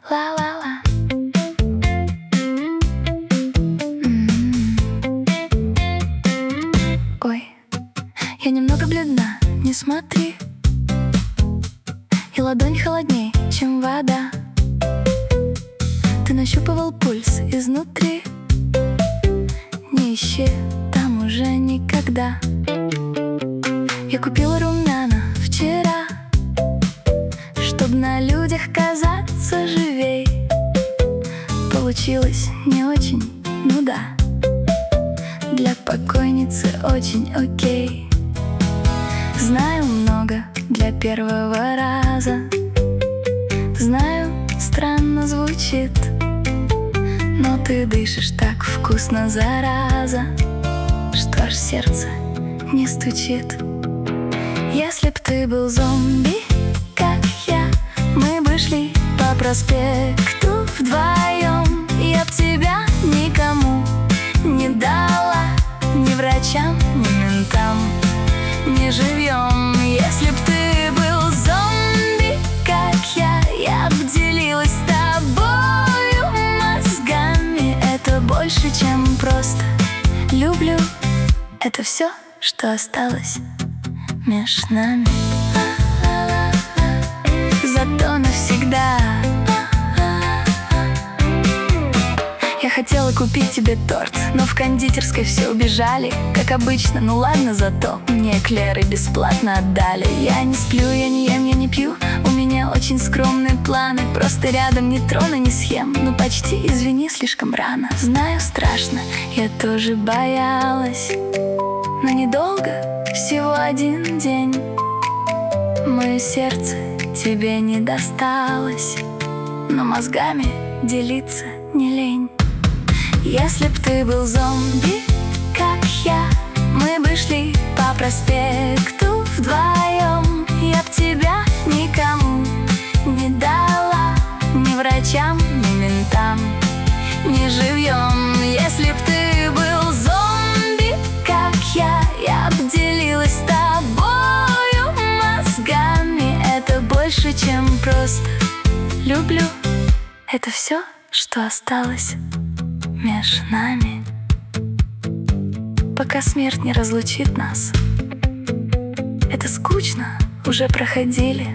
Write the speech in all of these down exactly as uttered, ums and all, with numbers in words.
ла-ла-ла. М-м-м. Ой, я немного бледна, не смотри. И ладонь холодней, чем вода. Ты нащупывал пульс изнутри. Не ищи там уже никогда. Я купила румяна вчера, чтоб на людях казаться живей. Получилось не очень, ну да. Для покойницы очень окей. Знаю много для первого раза. Знаю, странно звучит, но ты дышишь так вкусно, зараза, что аж сердце не стучит. Если б ты был зомби, как я, мы бы шли по проспекту вдвоем. Я б тебя никому не дала, ни врачам, ни ментам, ни живьем. Если б ты был зомби, как я, я б делилась с тобою мозгами. Это больше, чем просто люблю. Это все, что осталось меж нами. Зато навсегда. Я хотела купить тебе торт, но в кондитерской все убежали. Как обычно, ну ладно, зато мне эклеры бесплатно отдали. Я не сплю, я не ем, я не пью. У меня очень скромные планы. Просто рядом ни трона, ни схем. Ну почти, извини, слишком рано. Знаю, страшно, я тоже боялась. Но недолго, всего один день. Мое сердце тебе не досталось, но мозгами делиться не лень. Если б ты был зомби, как я, мы бы шли по проспекту вдвоем. Я б тебя никому не дала, ни врачам, ни ментам, ни живьем. Если б ты был зомби, как я, я б делилась с тобою мозгами. Это больше, чем просто люблю. Это все, что осталось меж нами, пока смерть не разлучит нас. Это скучно, уже проходили.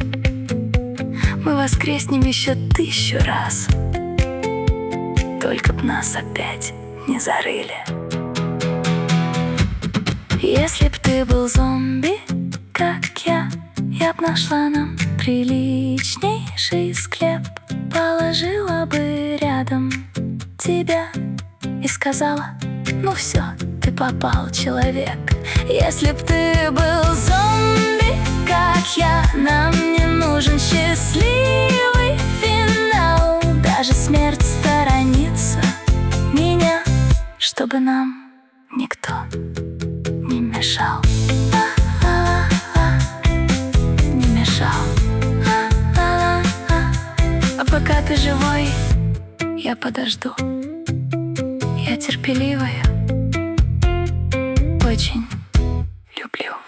Мы воскреснем еще тысячу раз, только б нас опять не зарыли. Если б ты был зомби, как я, я б нашла нам приличнейший склеп, положила бы рядом тебя и сказала: ну все, ты попал, человек. Если б ты был зомби, как я, нам не нужен счастливый финал. Даже смерть сторонится меня, чтобы нам никто не мешал. Не мешал. А пока ты живой, я подожду. Я терпеливая, очень.